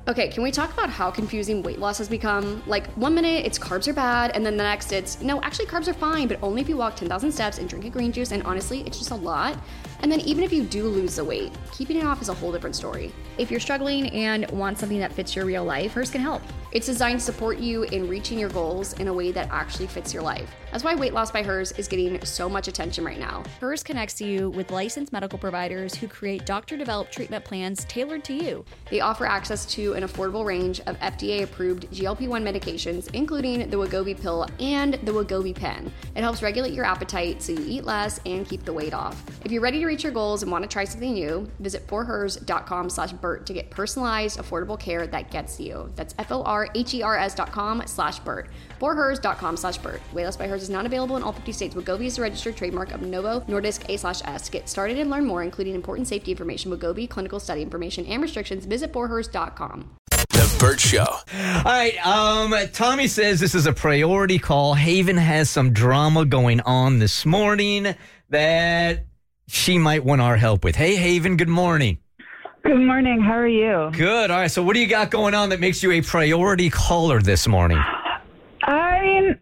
Okay, can we talk about how confusing weight loss has become? Like, 1 minute it's carbs are bad, and then the next it's, no, actually carbs are fine, but only if you walk 10,000 steps and drink a green juice, and honestly, it's just a lot. And then even if you do lose the weight, keeping it off is a whole different story. If you're struggling and want something that fits your real life, Hers can help. It's designed to support you in reaching your goals in a way that actually fits your life. That's why Weight Loss by Hers is getting so much attention right now. Hers connects you with licensed medical providers who create doctor-developed treatment plans tailored to you. They offer access to an affordable range of FDA-approved GLP-1 medications, including the Wegovy pill and the Wegovy pen. It helps regulate your appetite so you eat less and keep the weight off. If you're ready to reach your goals and want to try something new, visit forhers.com/Bert to get personalized, affordable care that gets you. That's forhers.com/Bert. forhers.com/Bert. Weight Loss by Hers is not available in all 50 states. Wegovy is a registered trademark of Novo Nordisk A/S. To get started and learn more, including important safety information, Wegovy, clinical study information, and restrictions, visit forhers.com. The Bert Show. All right, Tommy says this is a priority call. Haven has some drama going on this morning that she might want our help with. Hey, Haven, good morning. Good morning. How are you? Good. All right, so what do you got going on that makes you a priority caller this morning? I mean,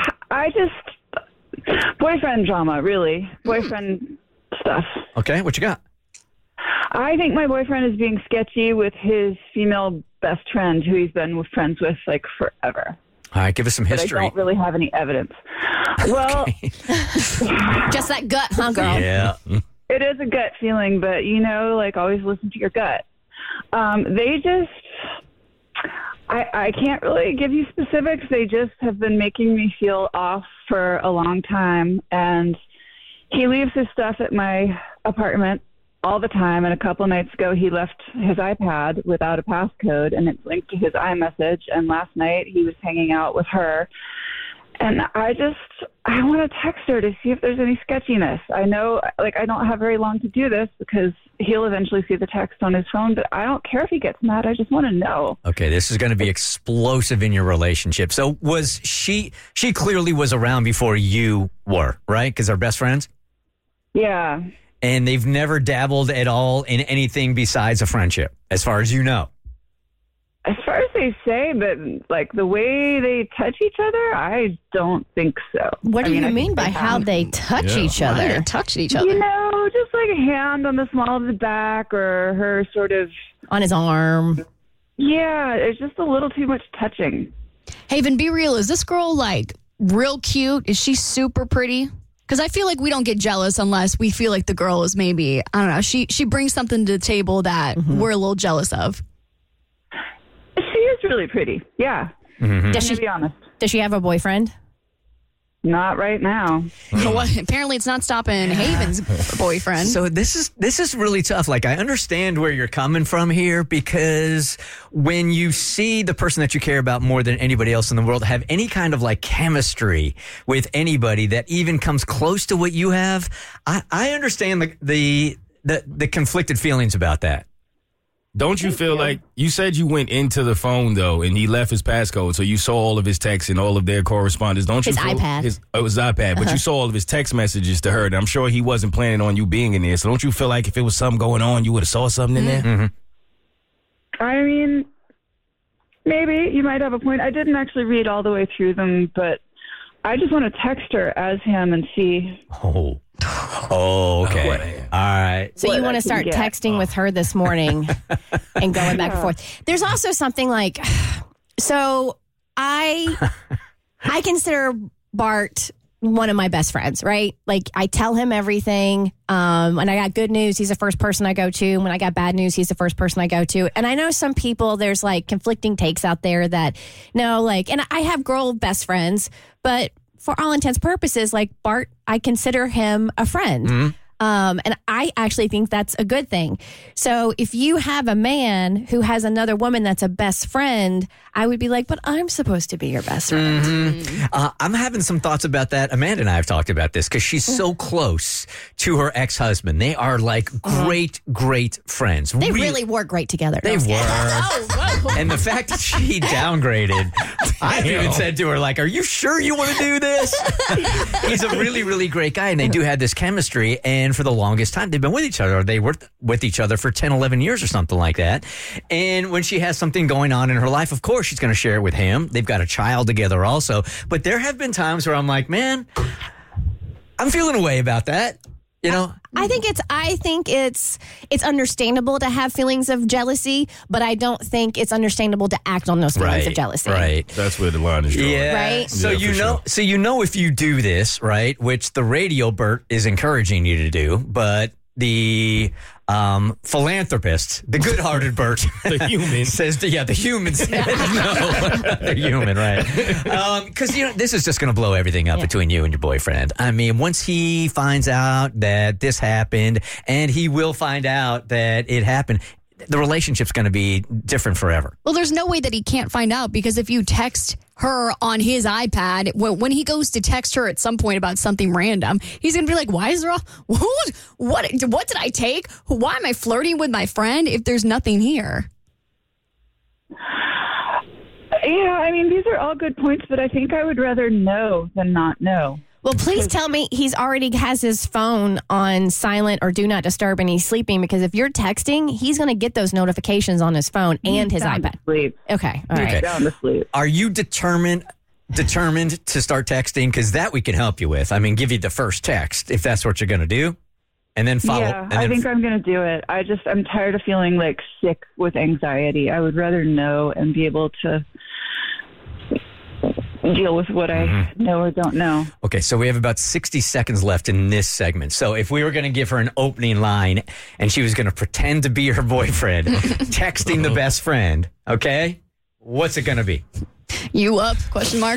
boyfriend drama, really. Boyfriend stuff. Okay, what you got? I think my boyfriend is being sketchy with his female best friend who he's been friends with like forever. All right, give us some history. But I don't really have any evidence. Well, just that gut, huh, girl? Yeah. It is a gut feeling, but, like always listen to your gut. I can't really give you specifics. They just have been making me feel off for a long time. And he leaves his stuff at my apartment all the time. And a couple nights ago, he left his iPad without a passcode, and it's linked to his iMessage. And last night, he was hanging out with her. And I want to text her to see if there's any sketchiness. I know, I don't have very long to do this because he'll eventually see the text on his phone, but I don't care if he gets mad. I just want to know. Okay, this is going to be explosive in your relationship. So was she clearly was around before you were, right? Because they're best friends? Yeah. And they've never dabbled at all in anything besides a friendship, as far as you know? As far as they say, but the way they touch each other, I don't think so. What do you mean by how they touch each other? They're touching each other. Just like a hand on the small of his back or her sort of... on his arm. Yeah, it's just a little too much touching. Haven, be real. Is this girl real cute? Is she super pretty? Because I feel like we don't get jealous unless we feel like the girl is maybe, I don't know, she brings something to the table that we're a little jealous of. She is really pretty, yeah. Mm-hmm. To be honest. Does she have a boyfriend? Not right now. Well, apparently it's not stopping Haven's boyfriend. So this is really tough. I understand where you're coming from here, because when you see the person that you care about more than anybody else in the world have any kind of chemistry with anybody that even comes close to what you have, I understand the conflicted feelings about that. Don't you feel like you said you went into the phone, though, and he left his passcode, so you saw all of his texts and all of their correspondence? Don't you his feel iPad. It was iPad, but you saw all of his text messages to her, and I'm sure he wasn't planning on you being in there. So don't you feel like if it was something going on, you would have saw something in there? Mm-hmm. I mean, maybe you might have a point. I didn't actually read all the way through them, but I just want to text her as him and see. Oh, okay. All right. So you want to start texting with her this morning and going back and forth. There's also something so I consider Bart one of my best friends, right? I tell him everything. When I got good news, he's the first person I go to. When I got bad news, he's the first person I go to. And I know some people, there's conflicting takes out there that and I have girl best friends, but for all intents and purposes, Bart, I consider him a friend. Mm-hmm. And I actually think that's a good thing. So if you have a man who has another woman that's a best friend, I would be but I'm supposed to be your best friend. Mm-hmm. I'm having some thoughts about that. Amanda and I have talked about this because she's so close to her ex-husband. They are great, great friends. They really were great together. They were. And the fact that she downgraded, I've even said to her, like, are you sure you want to do this? He's a really, really great guy, and they do have this chemistry, and for the longest time, they've been with each other. They worked with each other for 10, 11 years or something like that. And when she has something going on in her life, of course, she's going to share it with him. They've got a child together also. But there have been times where I'm like, man, I'm feeling a way about that. You know, I think it's understandable to have feelings of jealousy, but I don't think it's understandable to act on those feelings of jealousy. Right. That's where the line is drawn. Yeah. Right. So Yeah, you know if you do this, right, which the radio Bert is encouraging you to do, but the philanthropist, the good-hearted Bert, The human. says, the human says no. The human, right? Because this is just going to blow everything up between you and your boyfriend. I mean, once he finds out that this happened, and he will find out that it happened, the relationship's going to be different forever. Well, there's no way that he can't find out, because if you text her on his iPad, when he goes to text her at some point about something random, he's going to be like, why is there what did I take? Why am I flirting with my friend if there's nothing here? Yeah, I mean, these are all good points, but I think I would rather know than not know. Well, please tell me he's already has his phone on silent or do not disturb and he's sleeping, because if you're texting, he's going to get those notifications on his phone and his Down iPad. to sleep. Okay. All right. Okay. Down to sleep. Are you determined to start texting? Because that we can help you with. I mean, give you the first text if that's what you're going to do, and then follow. Yeah, and I then think I'm going to do it. I'm tired of feeling like sick with anxiety. I would rather know and be able to deal with what I know or don't know. Okay, so we have about 60 seconds left in this segment. So if we were going to give her an opening line and she was going to pretend to be her boyfriend, texting the best friend, okay, what's it going to be? You up? Question mark.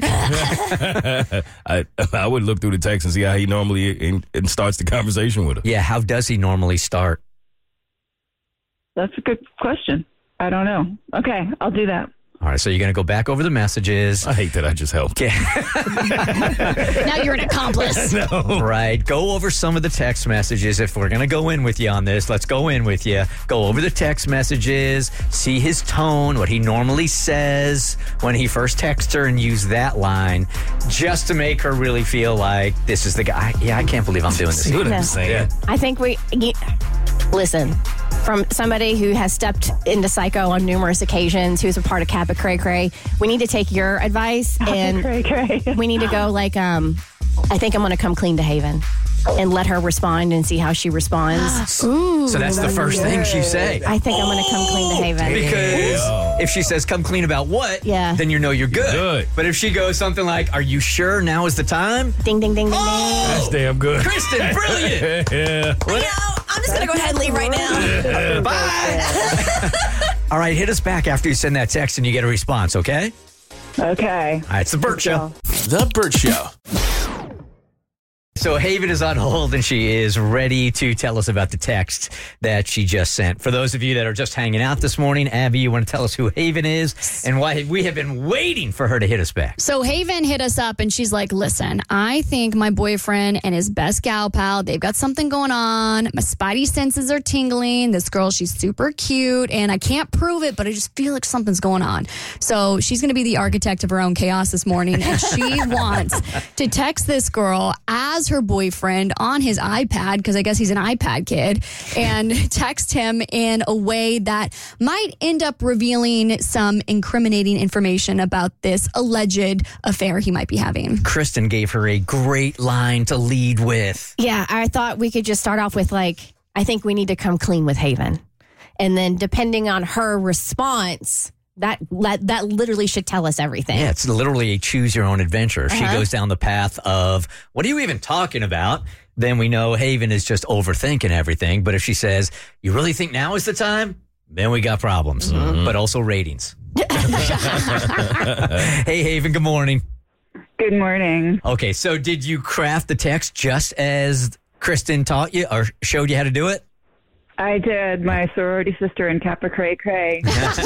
I would look through the text and see how he normally and starts the conversation with her. Yeah, how does he normally start? That's a good question. I don't know. Okay, I'll do that. All right, so you're going to go back over the messages. I hate that I just helped. Now you're an accomplice. Right. Go over some of the text messages. If we're going to go in with you on this, let's go in with you. Go over the text messages, see his tone, what he normally says when he first texts her, and use that line just to make her really feel like this is the guy. Yeah, I can't believe I'm doing this. See what No. I'm saying? I think listen, from somebody who has stepped into psycho on numerous occasions, who's a part of Kappa Cray Cray, we need to take your advice and Cray. we need to go like, I think I'm going to come clean to Haven and let her respond and see how she responds. So that's the first thing she say. I think I'm going to come clean to Haven. Because if she says, come clean about what, then you know you're good. Good. But if she goes something like, are you sure now is the time? Ding, ding, ding, ding, ding. That's damn good. Kristen, brilliant. Yeah. I'm just going to go ahead and leave right now. Bye. All right, hit us back after you send that text and you get a response, okay? Okay. All right, it's the Burt Show. The Burt Show. So Haven is on hold and she is ready to tell us about the text that she just sent. For those of you that are just hanging out this morning, Abby, you want to tell us who Haven is and why we have been waiting for her to hit us back. So Haven hit us up and she's like, listen, I think my boyfriend and his best gal pal, they've got something going on. My spidey senses are tingling. This girl, she's super cute and I can't prove it, but I just feel like something's going on. So she's going to be the architect of her own chaos this morning and she wants to text this girl as her boyfriend on his iPad, because I guess he's an iPad kid, and text him in a way that might end up revealing some incriminating information about this alleged affair he might be having. Kristen gave her a great line to lead with. Yeah, I thought we could just start off with I think we need to come clean with Haven. And then depending on her response, that literally should tell us everything. Yeah, it's literally a choose your own adventure. If she goes down the path of, what are you even talking about? Then we know Haven is just overthinking everything. But if she says, you really think now is the time? Then we got problems, but also ratings. Hey, Haven, good morning. Good morning. Okay, so did you craft the text just as Kristen taught you or showed you how to do it? I did. My sorority sister in Kappa Cray Cray.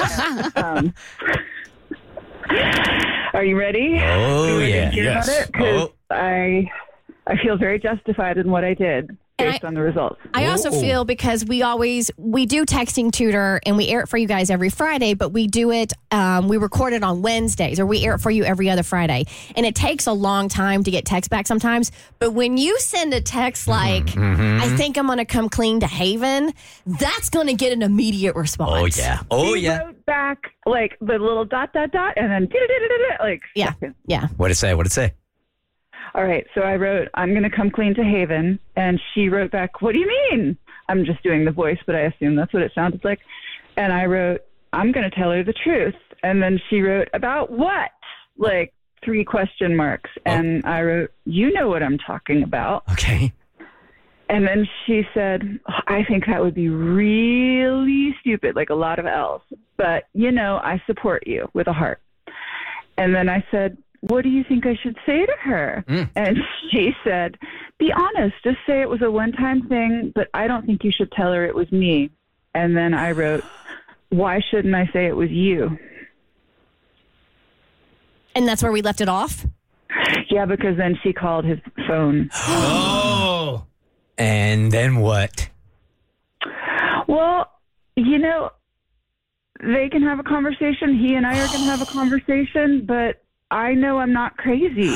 Are you ready? Oh, Are you ready yeah. to hear about Yes. it? 'Cause I feel very justified in what I did. based on the results. I also feel because we do Texting Tutor and we air it for you guys every Friday, but we do it, we record it on Wednesdays or we air it for you every other Friday. And it takes a long time to get text back sometimes. But when you send a text like, I think I'm going to come clean to Haven, that's going to get an immediate response. He wrote back like the little ... and then like seconds. Yeah. What'd it say? All right, so I wrote, I'm going to come clean to Haven, and she wrote back, what do you mean? I'm just doing the voice, but I assume that's what it sounded like. And I wrote, I'm going to tell her the truth. And then she wrote, about what? Like 3 question marks. And I wrote, you know what I'm talking about. Okay. And then she said, I think that would be really stupid, like a lot of L's. But, I support you with a heart. And then I said, what do you think I should say to her? And she said, be honest, just say it was a one-time thing, but I don't think you should tell her it was me. And then I wrote, why shouldn't I say it was you? And that's where we left it off? Yeah, because then she called his phone. Oh. And then what? Well, they can have a conversation. He and I are going to have a conversation, but I know I'm not crazy.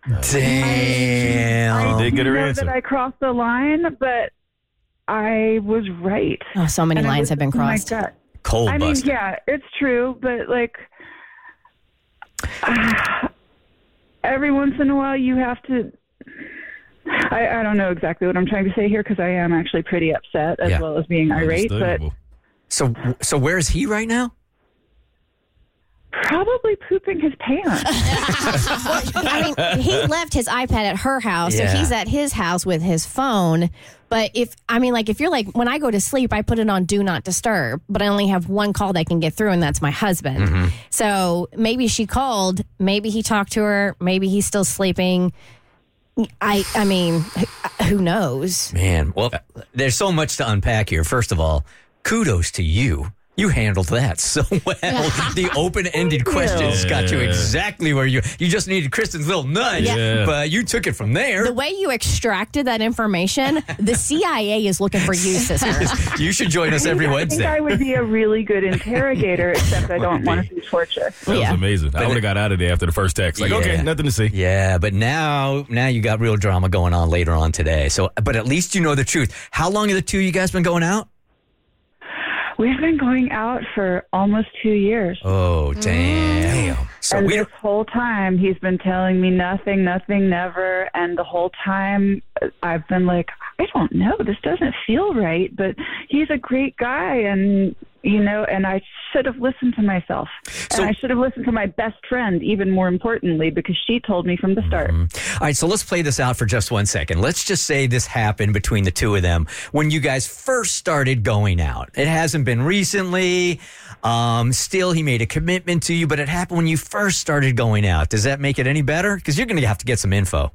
Damn. I Did get her know answer. that I crossed the line, but I was right. Oh, so many And lines have been crossed. My gut. Cold I mean, busted. yeah, it's true, but like every once in a while you have to. I don't know exactly what I'm trying to say here because I am actually pretty upset as well as being irate, but Understandable. So where is he right now? probably pooping his pants. I mean, he left his iPad at her house, Yeah. so he's at his house with his phone. But if you're like, when I go to sleep, I put it on Do Not Disturb, but I only have one call that can get through, and that's my husband. So maybe she called, maybe he talked to her, maybe he's still sleeping. I mean, who knows? Man, well, there's so much to unpack here. First of all, kudos to you. You handled that so well. The open-ended questions got you exactly where you just needed Kristen's little nudge, but you took it from there. The way you extracted that information, the CIA is looking for you, sister. You should join us every I Wednesday. think I would be a really good interrogator, except I don't want to see torture. That was amazing. I would have got out of there after the first text. Like, okay, nothing to see. Yeah, but now you got real drama going on later on today. So, but at least you know the truth. How long have the two of you guys been going out? We've been going out for almost 2 years. Oh, damn. So And we this whole time, he's been telling me nothing, never. And the whole time, I've been like, I don't know. This doesn't feel right. But he's a great guy. And, and I should have listened to myself. So- and I should have listened to my best friend, even more importantly, because she told me from the start. All right, so let's play this out for just 1 second. Let's just say this happened between the two of them when you guys first started going out. It hasn't been recently. Still, he made a commitment to you, but it happened when you first started going out. Does that make it any better? Because you're going to have to get some info.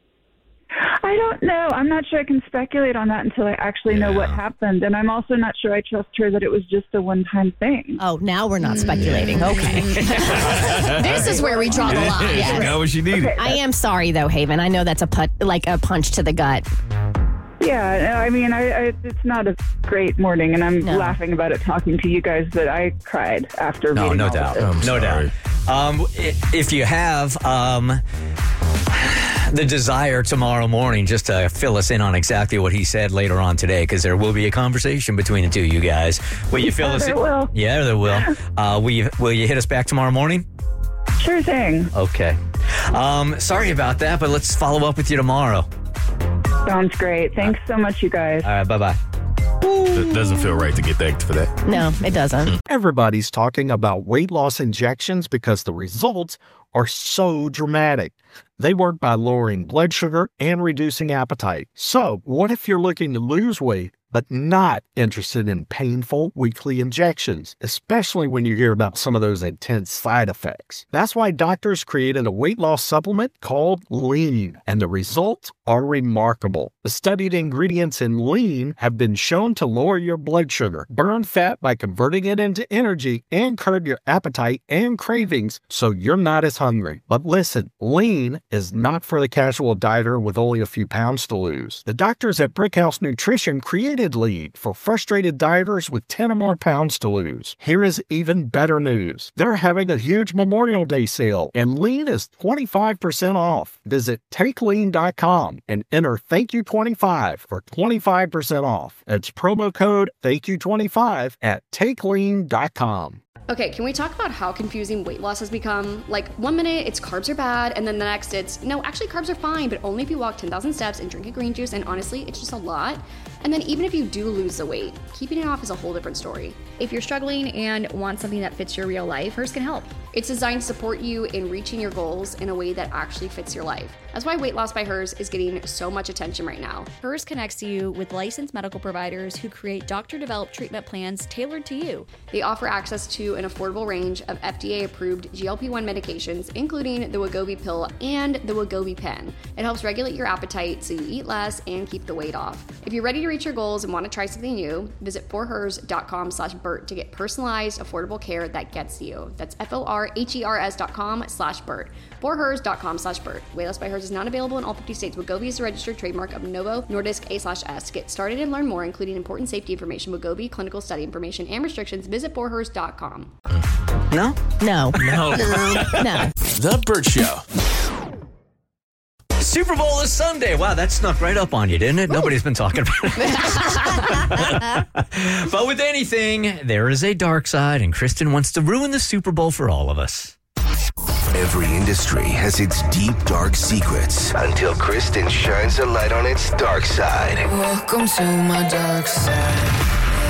I don't know. I'm not sure I can speculate on that until I actually know what happened. And I'm also not sure I trust her that it was just a one-time thing. Oh, now we're not speculating. Okay. This is where we draw the line. She got what she needed. I am sorry, though, Haven. I know that's a punch to the gut. Yeah, I mean, it's not a great morning, and I'm laughing about it talking to you guys, but I cried after reading all doubt. of this. No doubt. If you have the desire tomorrow morning just to fill us in on exactly what he said later on today, because there will be a conversation between the two of you guys. Will you fill us in? There will. Yeah, there will. Will you hit us back tomorrow morning? Sure thing. Okay. Sorry about that, but let's follow up with you tomorrow. Sounds great. Thanks so much, you guys. All right, bye-bye. It doesn't feel right to get thanked for that. No, it doesn't. Everybody's talking about weight loss injections because the results are so dramatic. They work by lowering blood sugar and reducing appetite. So, what if you're looking to lose weight but not interested in painful weekly injections, especially when you hear about some of those intense side effects? That's why doctors created a weight loss supplement called Lean, and the results are remarkable. The studied ingredients in lean have been shown to lower your blood sugar, burn fat by converting it into energy, and curb your appetite and cravings so you're not as hungry. But listen, lean is not for the casual dieter with only a few pounds to lose. The doctors at Brickhouse Nutrition created lean for frustrated dieters with 10 or more pounds to lose. Here is even better news. They're having a huge Memorial Day sale, and lean is 25% off. Visit TakeLean.com and enter ThankYou25 for 25% off. That's promo code ThankYou25 at TakeLean.com. Okay, can we talk about how confusing weight loss has become? Like, 1 minute it's carbs are bad, and then the next it's, no, actually carbs are fine, but only if you walk 10,000 steps and drink a green juice, and honestly, it's just a lot. And then even if you do lose the weight, keeping it off is a whole different story. If you're struggling and want something that fits your real life, Hers can help. It's designed to support you in reaching your goals in a way that actually fits your life. That's why Weight Loss by Hers is getting so much attention right now. Hers connects you with licensed medical providers who create doctor-developed treatment plans tailored to you. They offer access to an affordable range of FDA-approved GLP-1 medications, including the Wegovy pill and the Wegovy pen. It helps regulate your appetite so you eat less and keep the weight off. If you're ready to reach your goals and want to try something new, visit forhers.com/Bert to get personalized, affordable care that gets you. That's forhers.com/Bert. forhers.com/Bert. Weight Loss by Hers is not available in all 50 states. Wegovy is a registered trademark of Novo Nordisk A/S. Get started and learn more, including important safety information, Wegovy, clinical study information, and restrictions. Visit forhers.com. No? No. No. No. The Bert Show. Super Bowl is Sunday. Wow, that snuck right up on you, didn't it? Nobody's been talking about it. But with anything, there is a dark side, and Kristen wants to ruin the Super Bowl for all of us. Every industry has its deep, dark secrets until Kristen shines a light on its dark side. Welcome to my dark side.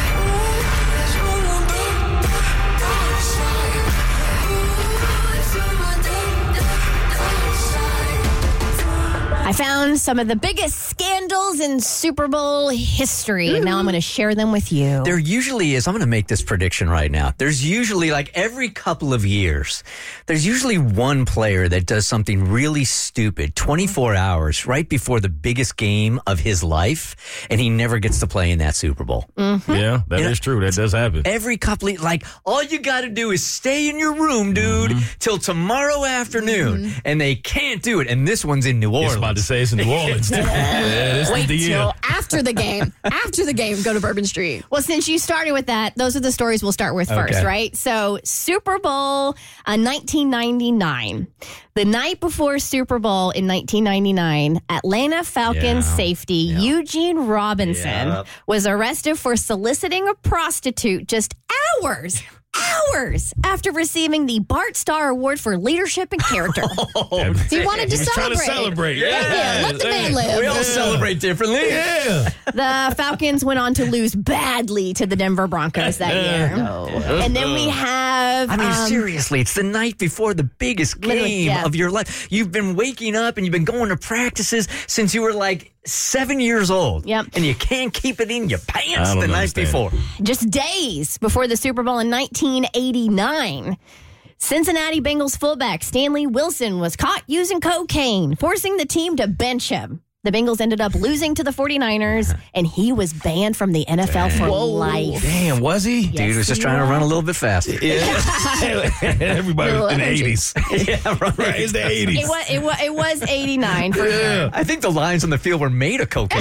I found some of the biggest scandals in Super Bowl history, and now I'm going to share them with you. There usually is, I'm going to make this prediction right now. There's usually, like every couple of years, there's usually one player that does something really stupid 24 hours right before the biggest game of his life, and he never gets to play in that Super Bowl. Mm-hmm. Yeah, that is true. That does happen. Every couple of, like, all you got to do is stay in your room, dude, till tomorrow afternoon, and they can't do it. And this one's in New Orleans. I was about to say it's in New Orleans. This Wait is the year. till after the game. After the game, go to Bourbon Street. Well, since you started with that, those are the stories we'll start with first, right? So, Super Bowl 1999. The night before Super Bowl in 1999, Atlanta Falcons safety Eugene Robinson was arrested for soliciting a prostitute just hours after receiving the Bart Starr Award for Leadership and Character. He wanted to He was trying to celebrate. Yeah, let the man live. We all celebrate differently. Yeah. The Falcons went on to lose badly to the Denver Broncos that year. And then we have... I mean, seriously, it's the night before the biggest game of your life. You've been waking up and you've been going to practices since you were like 7 years old. Yep. And you can't keep it in your pants the night before. Just days before the Super Bowl in 1989, Cincinnati Bengals fullback Stanley Wilson was caught using cocaine, forcing the team to bench him. The Bengals ended up losing to the 49ers, and he was banned from the NFL for life. Damn, was he? Yes, Dude was just trying to run a little bit faster. Everybody was in the 80s. Yeah, right. It's the 80s. It was 89 for sure. I think the lines on the field were made of cocaine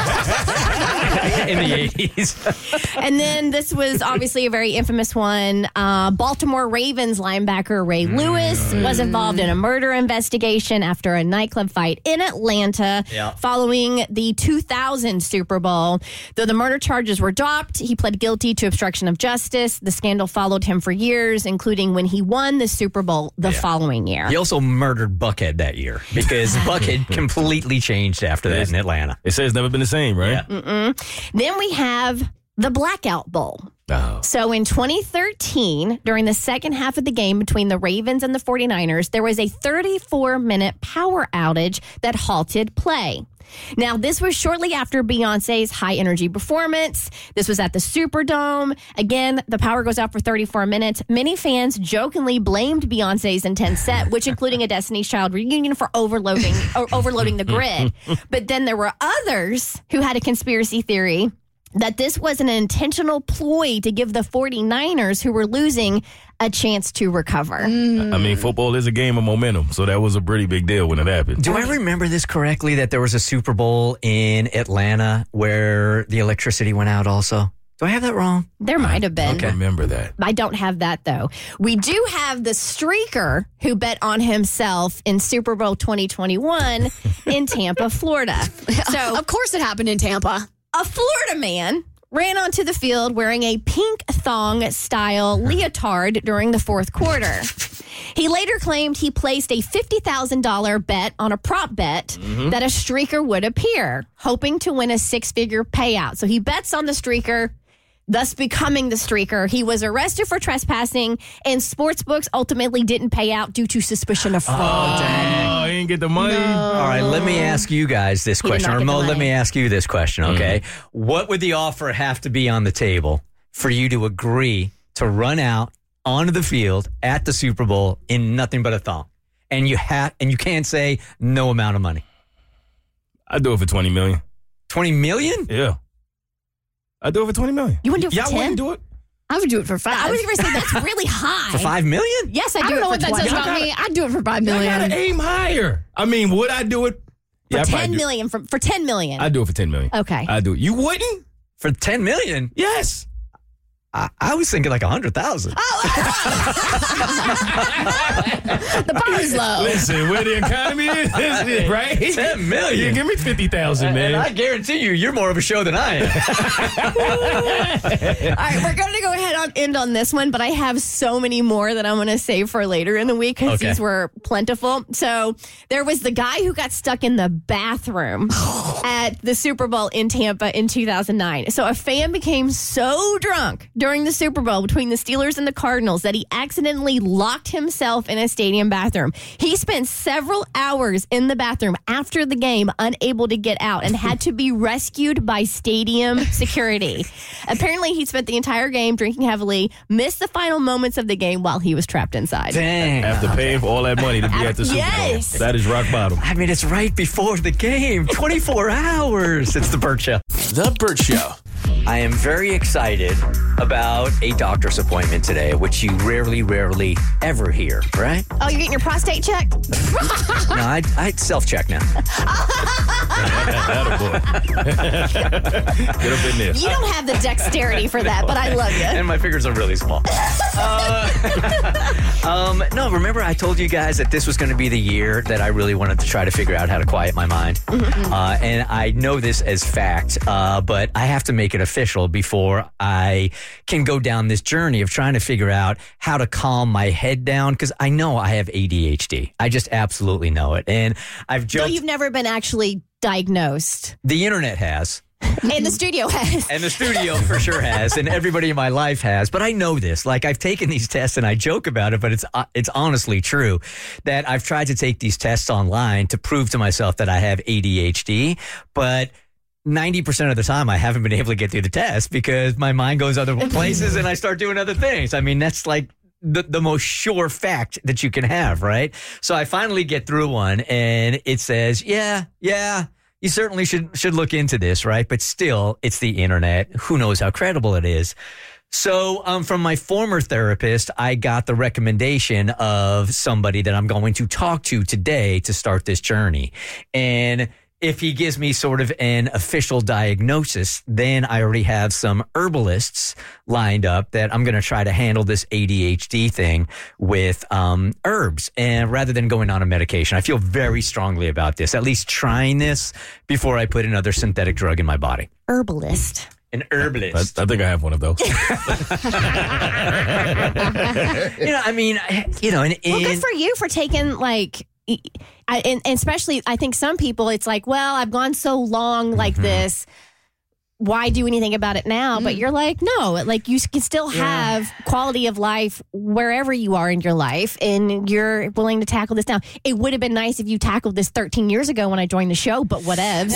in the 80s. And then this was obviously a very infamous one. Baltimore Ravens linebacker Ray Lewis was involved in a murder investigation after a nightclub fight in Atlanta following the 2000 Super Bowl. Though the murder charges were dropped, he pled guilty to obstruction of justice. The scandal followed him for years, including when he won the Super Bowl the following year. He also murdered Buckhead that year because Buckhead completely changed after that in Atlanta. It says it's never been the same, right? Yeah. Then we have the Blackout Bowl. Oh. So in 2013, during the second half of the game between the Ravens and the 49ers, there was a 34-minute power outage that halted play. Now, this was shortly after Beyonce's high-energy performance. This was at the Superdome. Again, the power goes out for 34 minutes. Many fans jokingly blamed Beyonce's intense set, which including a Destiny's Child reunion, for overloading the grid. But then there were others who had a conspiracy theory that this was an intentional ploy to give the 49ers, who were losing, a chance to recover. I mean, football is a game of momentum, so that was a pretty big deal when it happened. Do I remember this correctly, that there was a Super Bowl in Atlanta where the electricity went out also? Do I have that wrong? There might have been. I don't remember that. I don't have that, though. We do have the streaker who bet on himself in Super Bowl 2021 in Tampa, Florida. So, Of course it happened in Tampa. a Florida man ran onto the field wearing a pink thong-style leotard during the fourth quarter. He later claimed he placed a $50,000 bet on a prop bet that a streaker would appear, hoping to win a six-figure payout. So he bets on the streaker, thus becoming the streaker. He was arrested for trespassing, and sportsbooks ultimately didn't pay out due to suspicion of fraud. Oh, he didn't get the money? All right, let me ask you guys this did question. not get the Or Mo, let money. me ask you this question, okay? What would the offer have to be on the table for you to agree to run out onto the field at the Super Bowl in nothing but a thong? And you can't say no amount of money. I'd do it for $20 million. $20 million? Yeah. I'd do it for $20 million. You wouldn't do it for Y'all 10? wouldn't do it? I would do it for $5 I was going to say that's really high. For $5 million? Yes, I I do don't it know for what that 20. says about me. I'd do it for $5 I gotta million. aim higher. I mean, would I do it? For I'd probably 10 do- million. For $10 million. I'd do it for $10 million. Okay. I'd do it. You wouldn't? For $10 million? Yes. I was thinking like 100,000. The bar is low. Listen, where the economy is, right? $10 million. Yeah, give me 50,000, man. And I guarantee you're more of a show than I am. All right, we're going to go ahead and end on this one, but I have so many more that I'm going to save for later in the week because Okay. these were plentiful. So there was the guy who got stuck in the bathroom at the Super Bowl in Tampa in 2009. So a fan became so drunk during the Super Bowl between the Steelers and the Cardinals that he accidentally locked himself in a stadium bathroom. He spent several hours in the bathroom after the game, unable to get out, and had to be rescued by stadium security. Apparently, he spent the entire game drinking heavily, missed the final moments of the game while he was trapped inside. Dang. After paying for all that money to be at the Super Yes. Bowl. That is rock bottom. I mean, it's right before the game. 24 hours. It's the Burt Show. The Burt Show. I am very excited about a doctor's appointment today, which you rarely ever hear, right? Oh, you're getting your prostate checked? No, I'd self-check now. Attaboy. Get up in there. You don't have the dexterity for that, but I love you. And my fingers are really small. No, remember I told you guys that this was going to be the year that I really wanted to try to figure out how to quiet my mind. And I know this as fact, but I have to make it official before I can go down this journey of trying to figure out how to calm my head down, because I know I have ADHD. I just absolutely know it. And I've So joked. you've never been actually diagnosed. The internet has. And the studio has. And the studio for sure has, and everybody in my life has. But I know this. Like, I've taken these tests, and I joke about it, but it's honestly true that I've tried to take these tests online to prove to myself that I have ADHD, but 90% of the time I haven't been able to get through the test because my mind goes other places and I start doing other things. I mean, that's like the most sure fact that you can have, right? So I finally get through one, and it says, yeah, you certainly should look into this, right? But still, it's the internet. Who knows how credible it is? So from my former therapist, I got the recommendation of somebody that I'm going to talk to today to start this journey. And if he gives me sort of an official diagnosis, then I already have some herbalists lined up that I'm going to try to handle this ADHD thing with herbs. And rather than going on a medication, I feel very strongly about this, at least trying this before I put another synthetic drug in my body. Herbalist. An herbalist. I think I have one of those. Well, good for you for taking, like, and especially, I think some people, it's like, well, I've gone so long like this. why do anything about it now? But you're like, no, like you can still have quality of life wherever you are in your life, and you're willing to tackle this now. It would have been nice if you tackled this 13 years ago when I joined the show, but whatevs.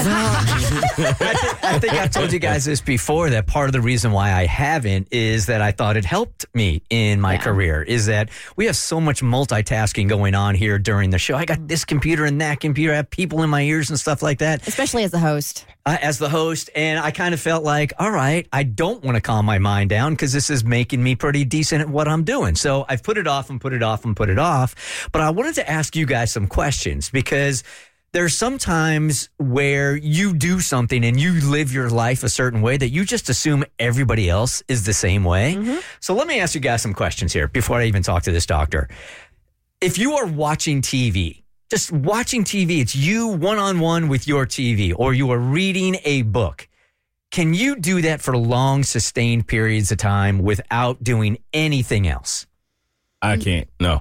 I think I've told you guys this before, that part of the reason why I haven't is that I thought it helped me in my career, is that we have so much multitasking going on here during the show. I got this computer and that computer. I have people in my ears and stuff like that. Especially as the host. And I kind of felt like, all right, I don't want to calm my mind down because this is making me pretty decent at what I'm doing. So I've put it off and put it off and put it off. But I wanted to ask you guys some questions, because there's some times where you do something and you live your life a certain way that you just assume everybody else is the same way. Mm-hmm. So let me ask you guys some questions here before I even talk to this doctor. If you are watching TV, just watching TV, it's you one-on-one with your TV, or you are reading a book, can you do that for long, sustained periods of time without doing anything else? I can't. No.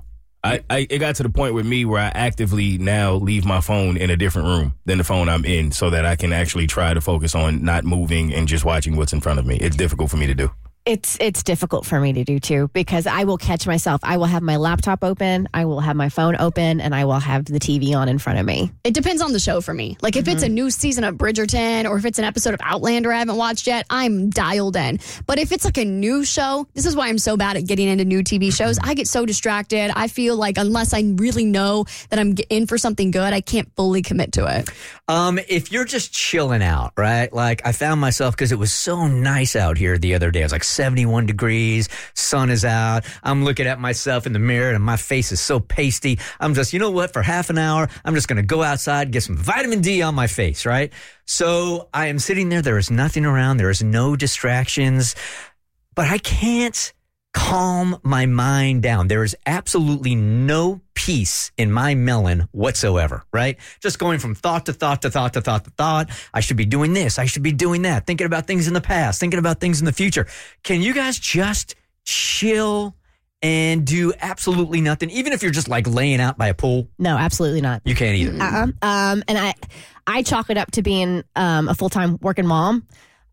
It got to the point with me where I actively now leave my phone in a different room than the phone I'm in, so that I can actually try to focus on not moving and just watching what's in front of me. It's difficult for me to do. It's difficult for me to do too, because I will catch myself. I will have my laptop open, I will have my phone open, and I will have the TV on in front of me. It depends on the show for me. Like if it's a new season of Bridgerton, or if it's an episode of Outlander I haven't watched yet, I'm dialed in. But if it's like a new show, this is why I'm so bad at getting into new TV shows. I get so distracted. I feel like unless I really know that I'm in for something good, I can't fully commit to it. If you're just chilling out, right? Like I found myself, because it was so nice out here the other day. I was like 71 degrees, sun is out. I'm looking at myself in the mirror and my face is so pasty. I'm just, you know what, for half an hour, I'm just going to go outside, get some vitamin D on my face, right? So I am sitting there. There is nothing around. There is no distractions, but I can't calm my mind down. There is absolutely no peace in my melon whatsoever, right? Just going from thought to thought to thought to thought to thought. I should be doing this. I should be doing that. Thinking about things in the past, thinking about things in the future. Can you guys just chill and do absolutely nothing? Even if you're just like laying out by a pool? No, absolutely not. You can't either. And I chalk it up to being a full-time working mom.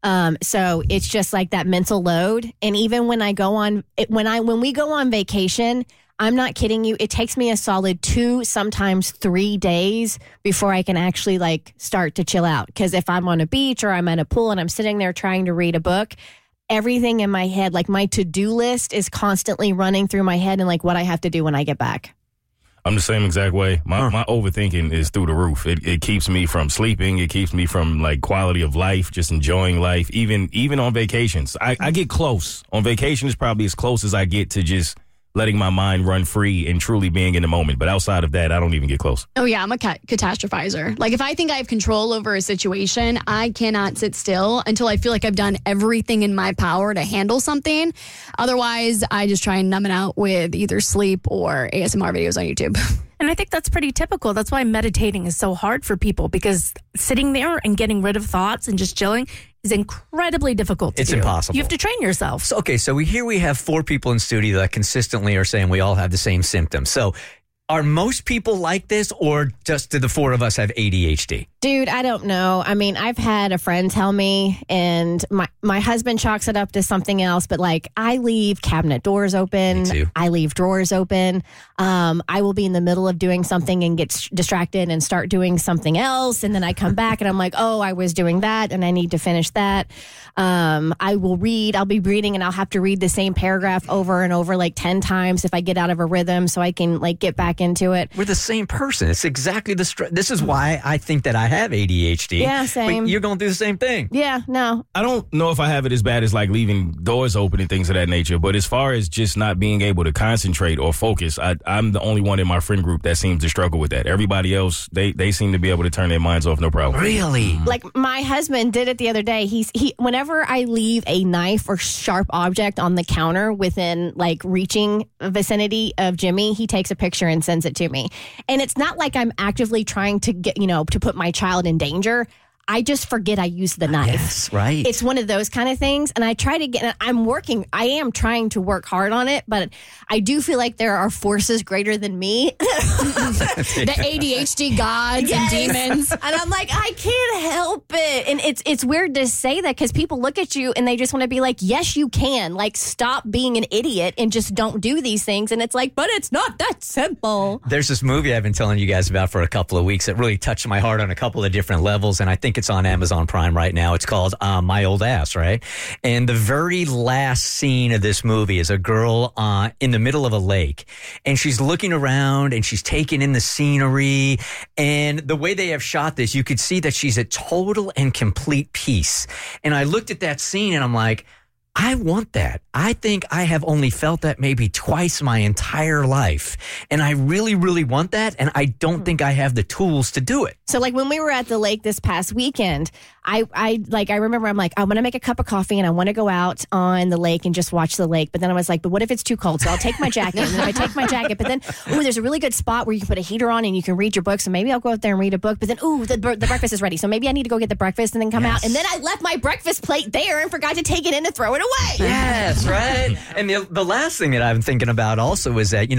So it's just like that mental load. And even when I go on, when we go on vacation, I'm not kidding you, it takes me a solid 2, sometimes 3 days before I can actually like start to chill out. Because if I'm on a beach or I'm at a pool and I'm sitting there trying to read a book, everything in my head, like my to-do list is constantly running through my head and like what I have to do when I get back. I'm the same exact way. My overthinking is through the roof. It keeps me from sleeping. It keeps me from like quality of life, just enjoying life. Even on vacations, I get close. On vacation is probably as close as I get to just letting my mind run free and truly being in the moment. But outside of that, I don't even get close. Oh, yeah, I'm a catastrophizer. Like, if I think I have control over a situation, I cannot sit still until I feel like I've done everything in my power to handle something. Otherwise, I just try and numb it out with either sleep or ASMR videos on YouTube. And I think that's pretty typical. That's why meditating is so hard for people, because sitting there and getting rid of thoughts and just chilling is incredibly difficult to do. It's impossible. You have to train yourself. So, okay, so we have 4 people in studio that consistently are saying we all have the same symptoms. So are most people like this, or just do the 4 of us have ADHD? Dude, I don't know. I mean, I've had a friend tell me, and my husband chalks it up to something else, but like I leave cabinet doors open. Me too. I leave drawers open. I will be in the middle of doing something and get distracted and start doing something else. And then I come back and I'm like, oh, I was doing that and I need to finish that. I will read. I'll be reading and I'll have to read the same paragraph over and over like 10 times if I get out of a rhythm so I can like get back into it. We're the same person. It's exactly this is why I think that I have ADHD. Yeah, same. But you're going through the same thing. Yeah, no. I don't know if I have it as bad as like leaving doors open and things of that nature, but as far as just not being able to concentrate or focus, I'm the only one in my friend group that seems to struggle with that. Everybody else, they seem to be able to turn their minds off no problem. Really? Like my husband did it the other day. He whenever I leave a knife or sharp object on the counter within like reaching vicinity of Jimmy, he takes a picture and sends it to me. And it's not like I'm actively trying to get, to put my child in danger. I just forget I use the knife. Yes, right. It's one of those kind of things. And I try to get, I am trying to work hard on it, but I do feel like there are forces greater than me. The ADHD gods and demons. And I'm like, I can't help it. And it's weird to say that because people look at you and they just want to be like, yes, you can. Like, stop being an idiot and just don't do these things. And it's like, but it's not that simple. There's this movie I've been telling you guys about for a couple of weeks that really touched my heart on a couple of different levels. And I think it's on Amazon Prime right now. It's called My Old Ass, right? And the very last scene of this movie is a girl in the middle of a lake. And she's looking around and she's taking in the scenery. And the way they have shot this, you could see that she's at total and complete peace. And I looked at that scene and I'm like, I want that. I think I have only felt that maybe twice my entire life. And I really, really want that. And I don't think I have the tools to do it. So like when we were at the lake this past weekend, I remember I'm like, I'm going to make a cup of coffee and I want to go out on the lake and just watch the lake. But then I was like, but what if it's too cold? So I'll take my jacket. And then I take my jacket, but then, there's a really good spot where you can put a heater on and you can read your book. So maybe I'll go out there and read a book. But then, the breakfast is ready. So maybe I need to go get the breakfast and then come out. And then I left my breakfast plate there and forgot to take it in and throw it away. Yes, right. And the last thing that I'm thinking about also is that,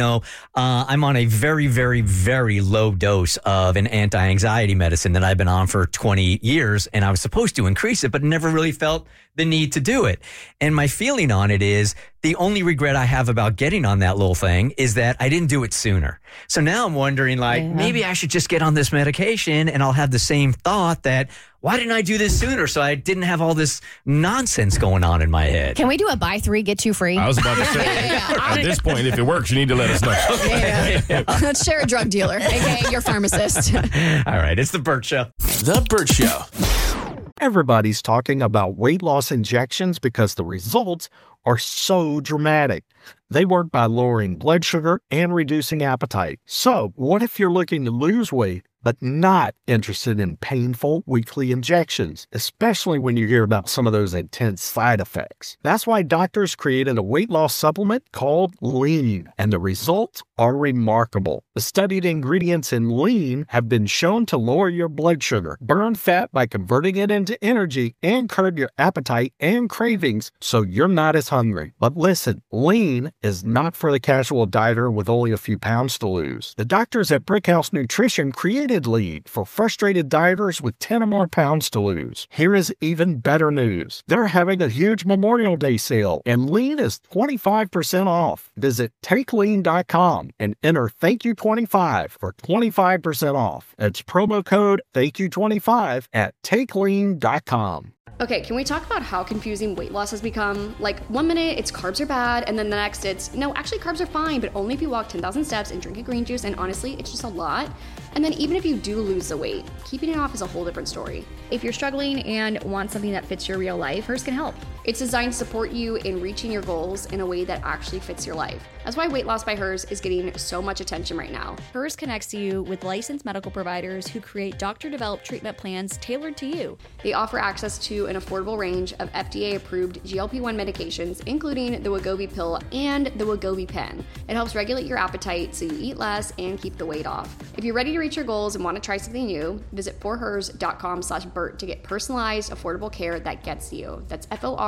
I'm on a very, very, very low dose of an anti-anxiety medicine that I've been on for 20 years. And I was supposed to increase it, but never really felt the need to do it. And my feeling on it is the only regret I have about getting on that little thing is that I didn't do it sooner. So now I'm wondering, maybe I should just get on this medication and I'll have the same thought that, why didn't I do this sooner? So I didn't have all this nonsense going on in my head. Can we do a buy 3, get 2 free? I was about to say, at this point, if it works, you need to let us know. Let's share a drug dealer, aka your pharmacist. All right, it's The Burt Show. The Burt Show. Everybody's talking about weight loss injections because the results are so dramatic. They work by lowering blood sugar and reducing appetite. So, what if you're looking to lose weight but not interested in painful weekly injections, especially when you hear about some of those intense side effects? That's why doctors created a weight loss supplement called Lean, and the results are remarkable. The studied ingredients in Lean have been shown to lower your blood sugar, burn fat by converting it into energy, and curb your appetite and cravings so you're not as hungry. But listen, Lean is not for the casual dieter with only a few pounds to lose. The doctors at Brickhouse Nutrition created Lean for frustrated dieters with 10 or more pounds to lose. Here is even better news. They're having a huge Memorial Day sale, and Lean is 25% off. Visit TakeLean.com and enter ThankYou25 for 25% off. It's promo code ThankYou25 at TakeLean.com. Okay, can we talk about how confusing weight loss has become? Like, one minute it's carbs are bad, and then the next it's, no, actually carbs are fine, but only if you walk 10,000 steps and drink a green juice, and honestly, it's just a lot. And then even if you do lose the weight, keeping it off is a whole different story. If you're struggling and want something that fits your real life, Hers can help. It's designed to support you in reaching your goals in a way that actually fits your life. That's why Weight Loss by Hers is getting so much attention right now. Hers connects you with licensed medical providers who create doctor-developed treatment plans tailored to you. They offer access to an affordable range of FDA-approved GLP-1 medications, including the Wegovy pill and the Wegovy pen. It helps regulate your appetite so you eat less and keep the weight off. If you're ready to reach your goals and want to try something new, visit forhers.com/Burt to get personalized, affordable care that gets you. That's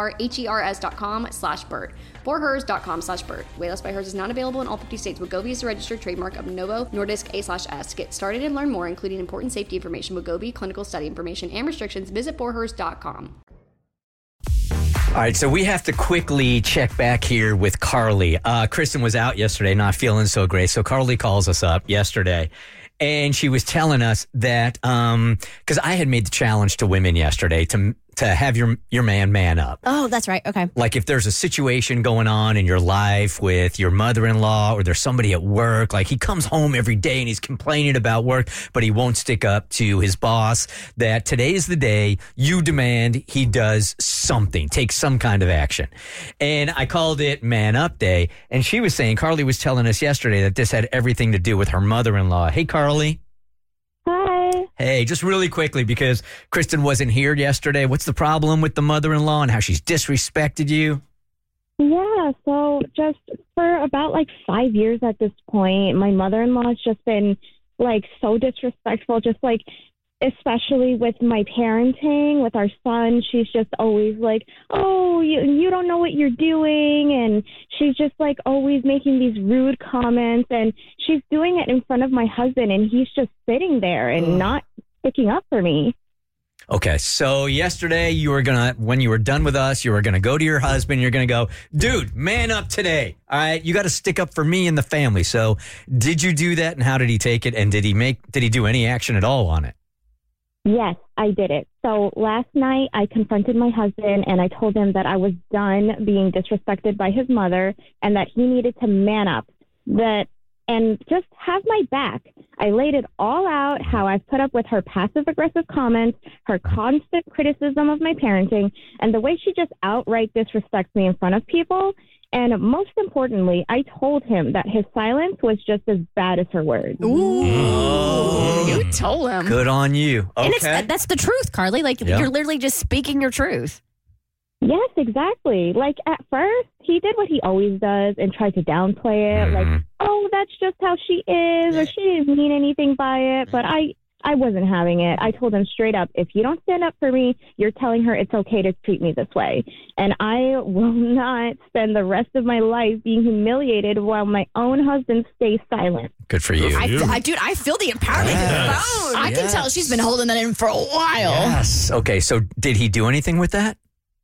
forhers.com/Burt. forhers.com/Burt. Weight Loss by Hers is not available in all 50 states. Wegovy is a registered trademark of Novo Nordisk A/S. To get started and learn more, including important safety information, Wegovy, clinical study information, and restrictions, visit forhers.com. All right, so we have to quickly check back here with Carly. Kristen was out yesterday, not feeling so great. So Carly calls us up yesterday. And she was telling us that, because I had made the challenge to women yesterday to have your man up. Oh, that's right. Okay. Like if there's a situation going on in your life with your mother-in-law or there's somebody at work, like he comes home every day and he's complaining about work, but he won't stick up to his boss, that today is the day you demand he does something, take some kind of action. And I called it Man Up Day. And she was saying, Carly was telling us yesterday that this had everything to do with her mother-in-law. Hey, Carly. Hi. Hey, just really quickly, because Kristen wasn't here yesterday. What's the problem with the mother-in-law and how she's disrespected you? Yeah, so just for about 5 years at this point, my mother-in-law has just been so disrespectful. Just especially with my parenting, with our son, she's just always like, oh, you don't know what you're doing. And she's just like always making these rude comments. And she's doing it in front of my husband. And he's just sitting there and not picking up for me. Okay, so yesterday when you were done with us, you were going to go to your husband. You're going to go, dude, man up today. All right, you got to stick up for me and the family. So did you do that, and how did he take it? And did he do any action at all on it? Yes, I did it. So last night I confronted my husband and I told him that I was done being disrespected by his mother and that he needed to man up and just have my back. I laid it all out, how I've put up with her passive-aggressive comments, her constant criticism of my parenting, and the way she just outright disrespects me in front of people. And most importantly, I told him that his silence was just as bad as her words. Ooh. You told him. Good on you. Okay. And that's the truth, Carly. Like, you're literally just speaking your truth. Yes, exactly. Like, at first, he did what he always does and tried to downplay it. Like, oh, that's just how she is, or she didn't mean anything by it. But I wasn't having it. I told him straight up, if you don't stand up for me, you're telling her it's okay to treat me this way. And I will not spend the rest of my life being humiliated while my own husband stays silent. Good for you. Dude, I feel the empowerment in the phone. I can tell she's been holding that in for a while. Yes. Okay, so did he do anything with that?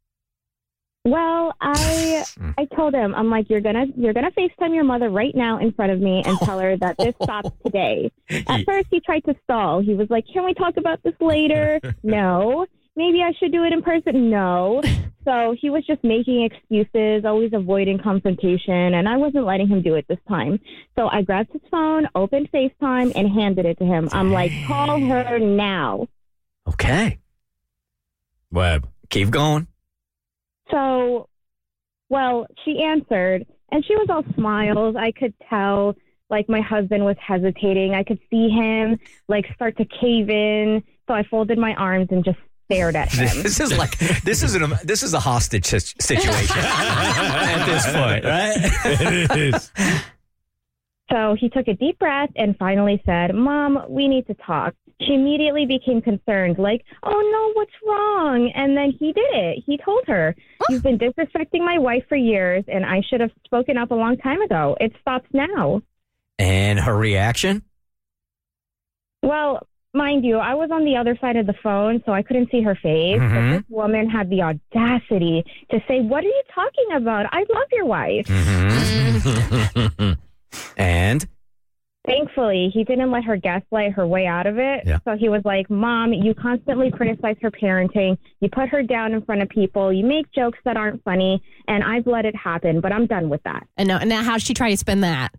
Well, I told him, I'm like, you're gonna FaceTime your mother right now in front of me and tell her that this stops today. At first, he tried to stall. He was like, can we talk about this later? No. Maybe I should do it in person? No. So he was just making excuses, always avoiding confrontation, and I wasn't letting him do it this time. So I grabbed his phone, opened FaceTime, and handed it to him. I'm like, call her now. Okay. Web. Keep going. So, well, she answered, and she was all smiles. I could tell, like, my husband was hesitating. I could see him, like, start to cave in. So I folded my arms and just stared at him. This is a hostage situation at this point, right? It is. So he took a deep breath and finally said, Mom, we need to talk. She immediately became concerned, like, oh, no, what's wrong? And then he did it. He told her, you've been disrespecting my wife for years, and I should have spoken up a long time ago. It stops now. And her reaction? Well, mind you, I was on the other side of the phone, so I couldn't see her face. But this woman had the audacity to say, what are you talking about? I love your wife. And? Thankfully, he didn't let her gaslight her way out of it. Yeah. So he was like, Mom, you constantly criticize her parenting. You put her down in front of people. You make jokes that aren't funny. And I've let it happen, but I'm done with that. And now how'd she try to spin that?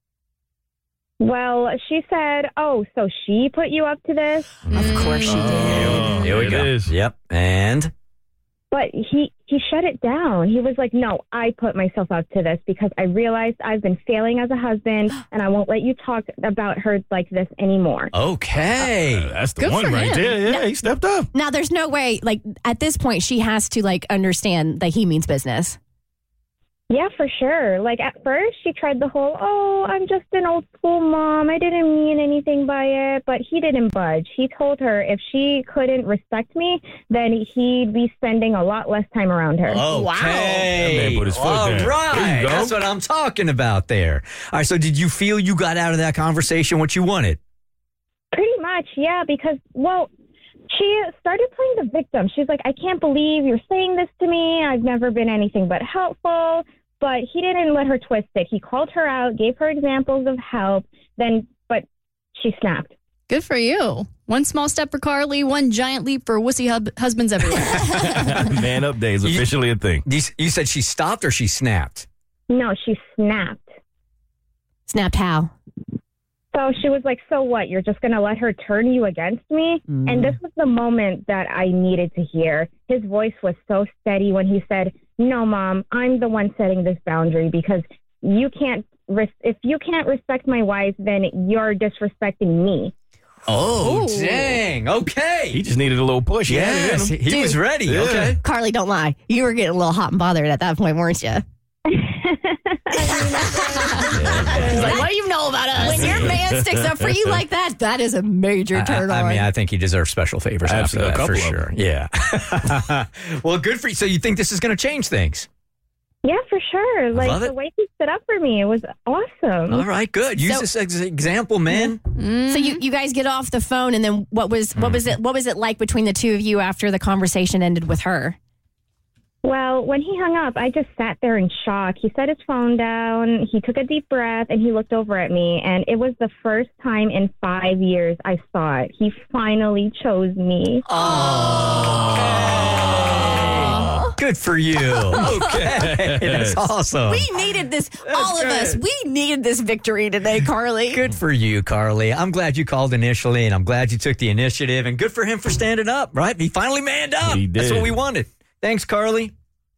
Well, she said, oh, so she put you up to this? Of course she did. Here we go. Yep. And? But he shut it down. He was like, no, I put myself up to this because I realized I've been failing as a husband and I won't let you talk about her like this anymore. Okay. That's the one right there. Yeah, he stepped up. Now, there's no way, like, at this point, she has to, like, understand that he means business. Yeah, for sure. Like, at first, she tried the whole, oh, I'm just an old school mom. I didn't mean anything by it. But he didn't budge. He told her if she couldn't respect me, then he'd be spending a lot less time around her. Okay. Wow. That man put his foot down. All right. There you go. That's what I'm talking about there. All right. So did you feel you got out of that conversation what you wanted? Pretty much, yeah, because, well, she started playing the victim. She's like, I can't believe you're saying this to me. I've never been anything but helpful. But he didn't let her twist it. He called her out, gave her examples of help, but she snapped. Good for you. One small step for Carly, one giant leap for wussy husbands everywhere. Man up day is officially a thing. You said she stopped or she snapped? No, she snapped. Snapped how? So she was like, so what? You're just going to let her turn you against me? And this was the moment that I needed to hear. His voice was so steady when he said, no, Mom, I'm the one setting this boundary because if you can't respect my wife, then you're disrespecting me. Oh, dang. Okay. He just needed a little push. Yes, he was ready. Yeah. Okay. Carly, don't lie. You were getting a little hot and bothered at that point, weren't you? He's like, what do you know about us? When your man that sticks up for you like that, that is a major turn on. I mean, I think he deserves special favors after that, for sure. Yeah. Well, good for you. So you think this is going to change things? Yeah, for sure. Love Like it. the way he stood up for me, it was awesome. All right, good. Use this as an example, man. So you guys get off the phone, and then what was it like between the two of you after the conversation ended with her? Well, when he hung up, I just sat there in shock. He set his phone down, he took a deep breath, and he looked over at me. And it was the first time in 5 years I saw it. He finally chose me. Good for you. Okay. That's awesome. We needed this, all of us. We needed this victory today, Carly. Good for you, Carly. I'm glad you called initially, and I'm glad you took the initiative. And good for him for standing up, right? He finally manned up. He did. That's what we wanted. Thanks, Carly.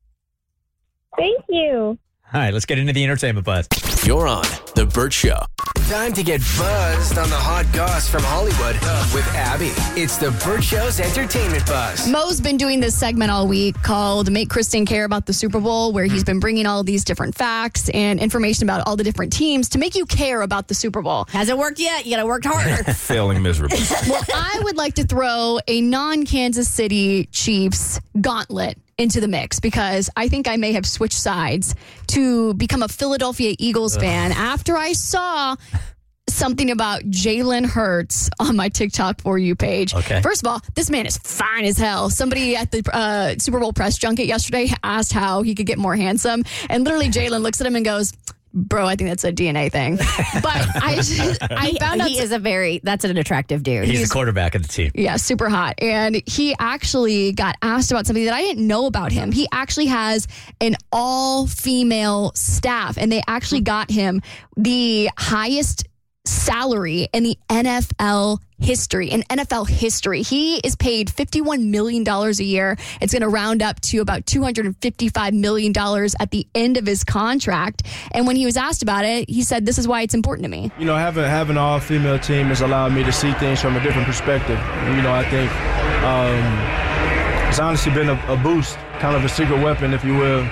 Thank you. All right, let's get into the entertainment buzz. You're on The Burt Show. Time to get buzzed on the hot goss from Hollywood with Abby. It's The Burt Show's entertainment buzz. Mo's been doing this segment all week called Make Kristen Care About the Super Bowl, where he's been bringing all these different facts and information about all the different teams to make you care about the Super Bowl. Hasn't worked yet. You got to work harder. Failing miserably. Well, I would like to throw a non-Kansas City Chiefs gauntlet into the mix because I think I may have switched sides to become a Philadelphia Eagles fan after I saw something about Jalen Hurts on my TikTok For You page. Okay. First of all, this man is fine as hell. Somebody at the Super Bowl press junket yesterday asked how he could get more handsome, and literally Jalen looks at him and goes, "Bro, I think that's a DNA thing." But I found out that's an attractive dude. He's the quarterback of the team. Yeah, super hot. And he actually got asked about something that I didn't know about him. He actually has an all-female staff, and they actually got him the highest salary in the NFL history. He is paid $51 million a year. It's going to round up to about $255 million at the end of his contract. And when he was asked about it, he said, "This is why it's important to me." You know, having an all-female team has allowed me to see things from a different perspective. You know, I think it's honestly been a boost, kind of a secret weapon, if you will,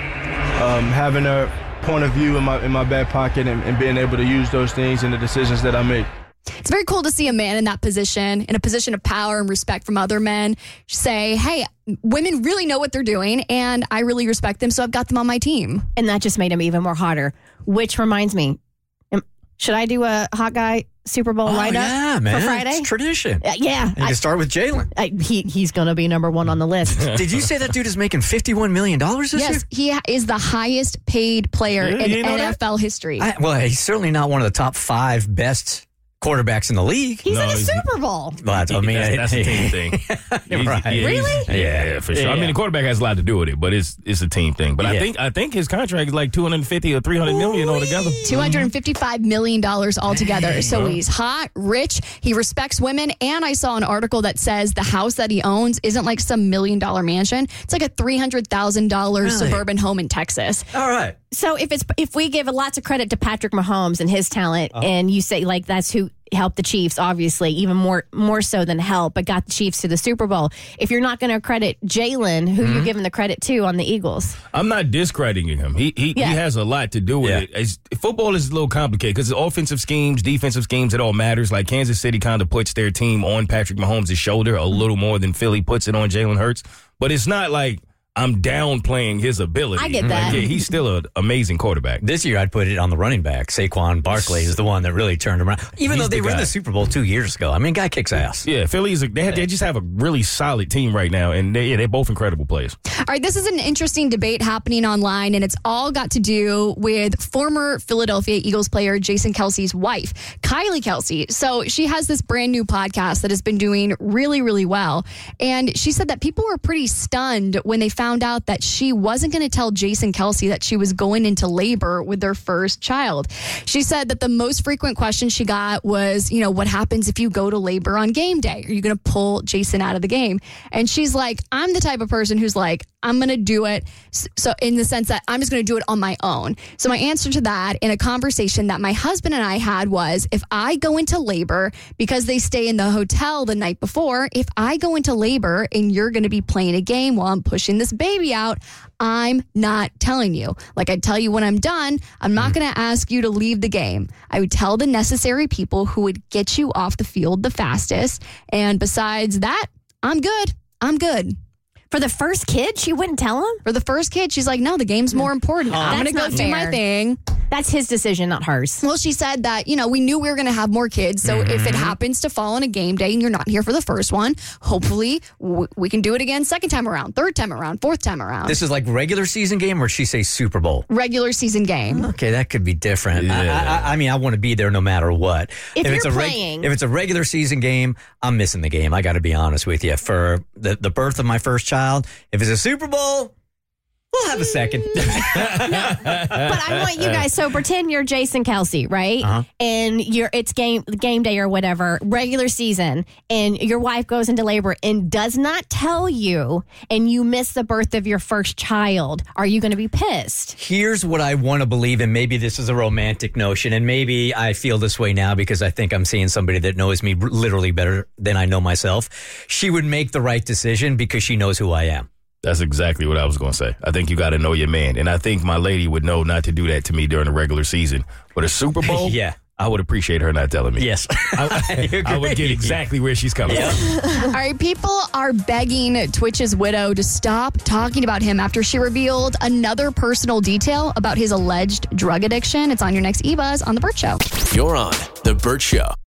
having a point of view in my back pocket and being able to use those things in the decisions that I make. It's very cool to see a man in that position, in a position of power and respect from other men, say, "Hey, women really know what they're doing, and I really respect them, so I've got them on my team." And that just made him even more hotter, which reminds me, should I do a hot guy Super Bowl write-up yeah, man. for Friday? It's tradition. Yeah. You can start with Jalen. He's going to be number one on the list. Did you say that dude is making $51 million this year? Yes, he is the highest paid player in NFL history. Well, he's certainly not one of the top 5 best quarterbacks in the league. He's in the Super Bowl. That's a team thing. Right. Really? Yeah, for sure. I mean, the quarterback has a lot to do with it, but it's a team thing. But I think his contract is like $250 or $300 million altogether. $255 million altogether. Dang, so bro. he's hot, rich, he respects women, and I saw an article that says the house that he owns isn't like some $1 million mansion. It's like a $300,000 suburban home in Texas. All right. So if we give lots of credit to Patrick Mahomes and his talent, and you say like that's who helped the Chiefs, obviously even more so than help, but got the Chiefs to the Super Bowl. If you're not going to credit Jalen, who you giving the credit to on the Eagles? I'm not discrediting him. He has a lot to do with it. Football is a little complicated because offensive schemes, defensive schemes, it all matters. Like Kansas City kind of puts their team on Patrick Mahomes' shoulder a little more than Philly puts it on Jalen Hurts. But it's not like I'm downplaying his ability. I get that. Like, yeah, he's still an amazing quarterback. This year, I'd put it on the running back. Saquon Barkley is the one that really turned him around. Even though they were in the Super Bowl 2 years ago. I mean, guy kicks ass. Yeah, Philly they just have a really solid team right now, and they're both incredible players. All right, this is an interesting debate happening online, and it's all got to do with former Philadelphia Eagles player Jason Kelce's wife, Kylie Kelce. So she has this brand new podcast that has been doing really, really well. And she said that people were pretty stunned when they found out that she wasn't going to tell Jason Kelce that she was going into labor with their first child. She said that the most frequent question she got was, what happens if you go to labor on game day? Are you going to pull Jason out of the game? And she's like, I'm the type of person who's like, I'm going to do it. So in the sense that I'm just going to do it on my own. So my answer to that in a conversation that my husband and I had was, if I go into labor because they stay in the hotel the night before, if I go into labor and you're going to be playing a game while I'm pushing this baby out, I'm not telling you. Like I'd tell you when I'm done, I'm not going to ask you to leave the game. I would tell the necessary people who would get you off the field the fastest. And besides that, I'm good. I'm good. For the first kid, she wouldn't tell him? For the first kid, she's like, no, the game's more important. I'm going to go do my thing. That's his decision, not hers. Well, she said that, we knew we were going to have more kids. So if it happens to fall on a game day and you're not here for the first one, hopefully we can do it again second time around, third time around, fourth time around. This is like regular season game, or did she say Super Bowl? Regular season game. Okay, that could be different. Yeah. I mean, I want to be there no matter what. If you're playing. If it's a regular season game, I'm missing the game. I got to be honest with you. For the birth of my first child, if it's a Super Bowl, we'll have a second. But I want you guys, so pretend you're Jason Kelsey, right? Uh-huh. And it's game day or whatever, regular season, and your wife goes into labor and does not tell you, and you miss the birth of your first child. Are you going to be pissed? Here's what I want to believe, and maybe this is a romantic notion, and maybe I feel this way now because I think I'm seeing somebody that knows me literally better than I know myself. She would make the right decision because she knows who I am. That's exactly what I was going to say. I think you got to know your man. And I think my lady would know not to do that to me during the regular season. But a Super Bowl, yeah, I would appreciate her not telling me. Yes. I would get exactly where she's coming from. All right, people are begging Twitch's widow to stop talking about him after she revealed another personal detail about his alleged drug addiction. It's on your next eBuzz on The Burt Show. You're on The Burt Show.